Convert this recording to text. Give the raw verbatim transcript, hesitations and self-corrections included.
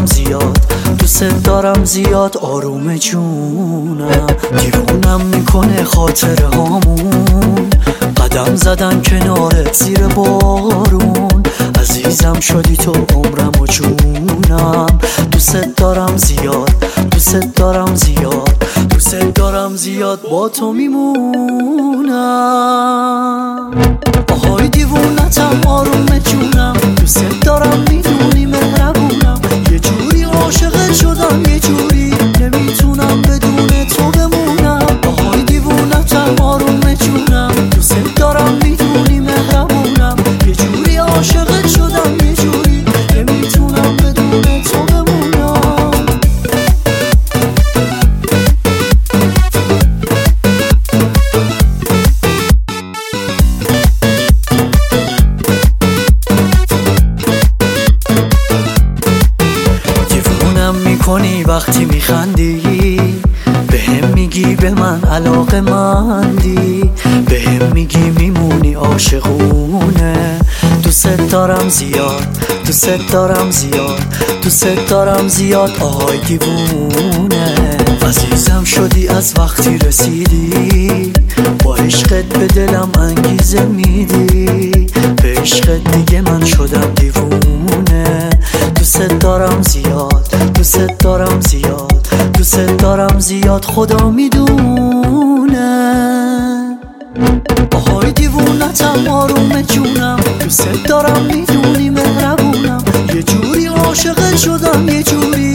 زیاد، دوست دارم زیاد آروم جونم. دیوونم میکنه خاطره هامون، قدم زدن کنارت زیر بارون. عزیزم شدی تو عمرم و جونم. دوست دارم زیاد، دوست دارم زیاد، دوست دارم زیاد، با تو میمونم. آهای دیوونتم آروم جونم، دوست دارم میدونی مهربونم. یه جوری عاشقت شدم، یه جوری نمیتونم بدون تو بمونم. آهای دیوونتم آروم جونم، دوست دارم میدونی مهربونم. یه جوری عاشقت شدم، یه جوری نمیتونم بدون تو بمونم. میکنی وقتی میخندی، بهم میگی به من علاقه مندی، بهم میگی میمونی عاشقونه. دوست دارم زیاد، دوست دارم زیاد، دوست دارم زیاد، آهای دیوونه. عزیزم شدی از وقتی رسیدی، با عشقت به دلم انگیزه میدی. به عشقت دیگه من شدم دیوونه. دوست دارم زیاد، دوست دارم زیاد، دوست دارم زیاد، خدا میدونه. آهای دیوونتم آروم جونم، دوست دارم میدونی مهربونم. یه جوری عاشقت شدم، یه جوری